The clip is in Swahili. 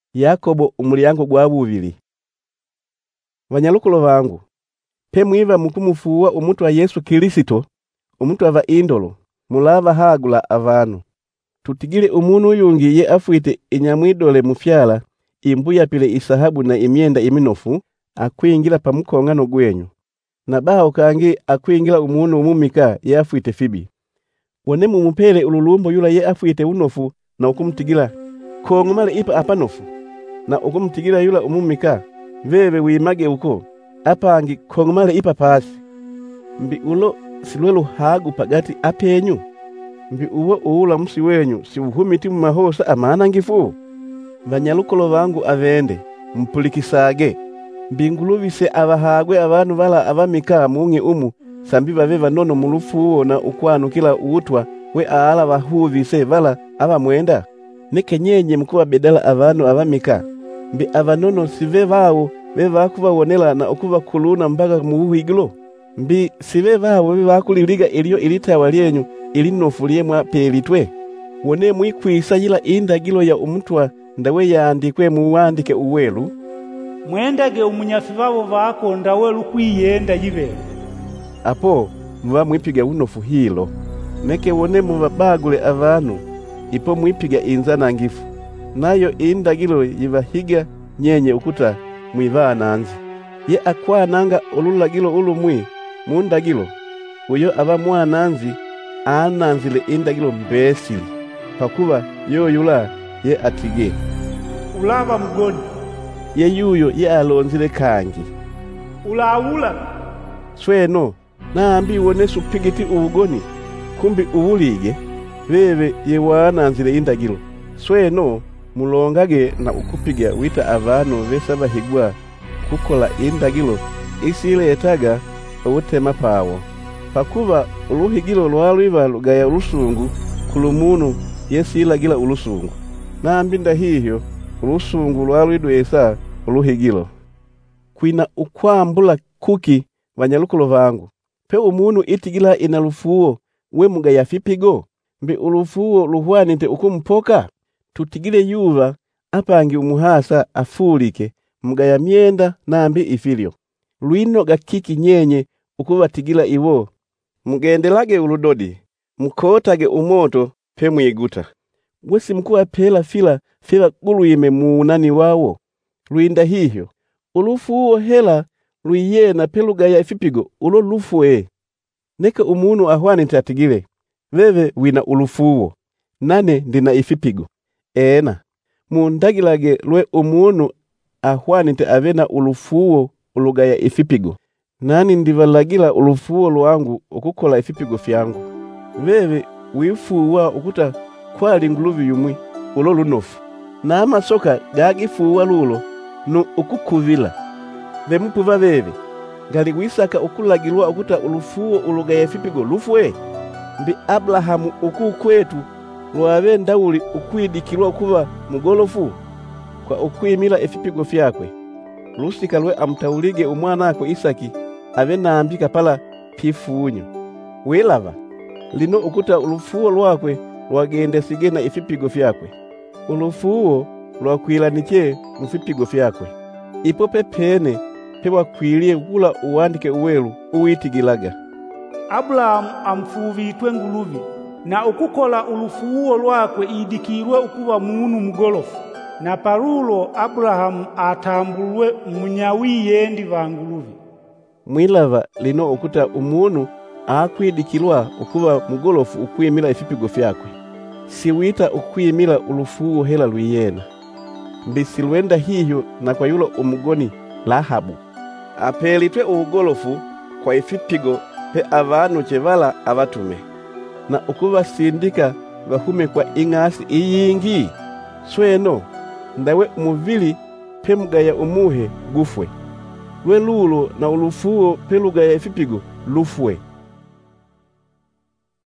Yakobo umulyango gwa bubili. Banyalukulo bangu, pe mwiva mukumufuwa umutwa Yesu Kristo, umutwa va indolo, mulava hagula avanu. Tutigile umuntu uyungi ye afwite inyamwidole mufyala, imbuya pile isahabu na imyenda iminofu, akwingila pamukongano gwenyu. Na baho kangi akwingila umuntu umumika ye afwite fibi. Wone mumupele ululumbo yula ye afwite unofu na ukumutigila kongomale ipa apanofu. Na ukumutigila yula umumika, veve wimage uko, apangi kongomale ipa pasi. Mbi ulo silwelu hagu pagati apenyu. Mbi uwo uula musi wenyu si uhumiti mu mahosa amana ngifu. Banyalukolo bangu avende mpulikisage. Mbinguluvise abahagwe abantu bala abamika mungi umu sambi bave banono mulufu na ukwanukila uutwa we aala bahuvise bala abamwenda. Neke nyenye mkuwa bedala abantu abamika. Mbi abanono sive bawo beva kubawonela na okuba kuluna mbaga mubuhigilo. Mbi sive bawo beva kuliliga ilio ilitawa lyenyu ilinofulie mwa pelitwe. Wone mwikwisa yila indagilo ya umutwa ndawe yaandikwe muwandike uwelu. Mwendage umunyafi babo bako ndawe lukwiyenda yibe. Apo muba mwipiga unofu hilo. Neke wone muba bagule avanu ipo mwipiga inzana ngifu. Nayo indagilo yibahiga nyenye ukuta mwivananzi. Ye akwananga olulagilo ulumwi mundagilo. Uyo aba mwananzi ananzile indagilo mbesili. Pakuba yula ye atige. Ulava mgoni. Ye yuyo ye alonzile kangi. Ulaula. Sweno, naambi wone supigiti ubugoni. Kumbi ubulige, veve ye wananzile indagilo. Sweno, mulongage na ukupiga wita avano vesaba higwa kukola indagilo isile etaga ubutema pawo. Pakuba uluhigilo lwaluiva lugaya ulusungu kulumunu yesilagila ulusungu. Naambi ndahihyo ulusungu lwaluidwesa uluhigilo. Kwina ukwambula kuki banyalukulo bangu. Pe umuntu itigila inalufuo we mugaya fipigo. Mbi ulufuo luhwanite ukumpoka. Tutigile yuva apangi umuhasa afulike mugaya myenda nambi ifilio. Luino gakiki nyenye ukubatigila iwo. Mugendelage uludodi. Mukotage umoto pe mwiguta. Wesi mkuwa pela fila guluyime muunani wawo. Luinda hihyo. Ulufuo hela luyena pelugaya ifipigo ulo lufue. Neke umunu ahwanite atigile. Veve wina ulufuo. Nane ndina ifipigo. Ena. Mundagilage lwe umunu ahwanite avena ulufuo ulugaya ifipigo. Nani ndivalagila ulufuo lwangu ukukola ifipigo fyangu. Veve wifuwa ukuta kwali nguluvi yumwi ulo lunofu. Na amasoka gagifuwa lulo nu ukukuvila. Vemupuva veve. Gali wisaka ukulagilwa ukuta ulufuo ulugaya ifipigo lufue. Mbi Abrahamu ukukwetu lwawe ndawuli ukwidikilwa kuba mugolofu kwa ukwimila ifipigo fyakwe. Lusika lwe amtaulige umwanako Isaki ave naambika pala pifunyo. Welava lino ukuta ulufuo lwakwe lwagende sigena ifipigo fyakwe. Ulufuo lwakwilaniche mufipigo fyakwe. Ipope pene pewa kwilie gula uwandike uwelu uwitigilaga. Abrahamu amfuvitwe nguluvi na ukukola ulufuo lwakwe idikirwe ukuba munu mugolofu. Na parulo Abrahamu atambulwe munyawiyendi vanguluvi. Mwilava lino ukuta umunu akwidikilwa ukuba mugolofu ukwimila ifipigo fyakwe. Siwita ukwimila ulufuo hela luyena. Mbisilwenda hiyo na kwa yulo umugoni Lahabu. Apelitwe ugolofu kwa ifipigo pe avanu chevala abatume. Na ukuba sindika bahume kwa ingasi iyingi. Sweno, ndawe umuvili pe mugaya umuhe gufwe. We lulo na ulufuo pe lugaya ifipigo lufwe.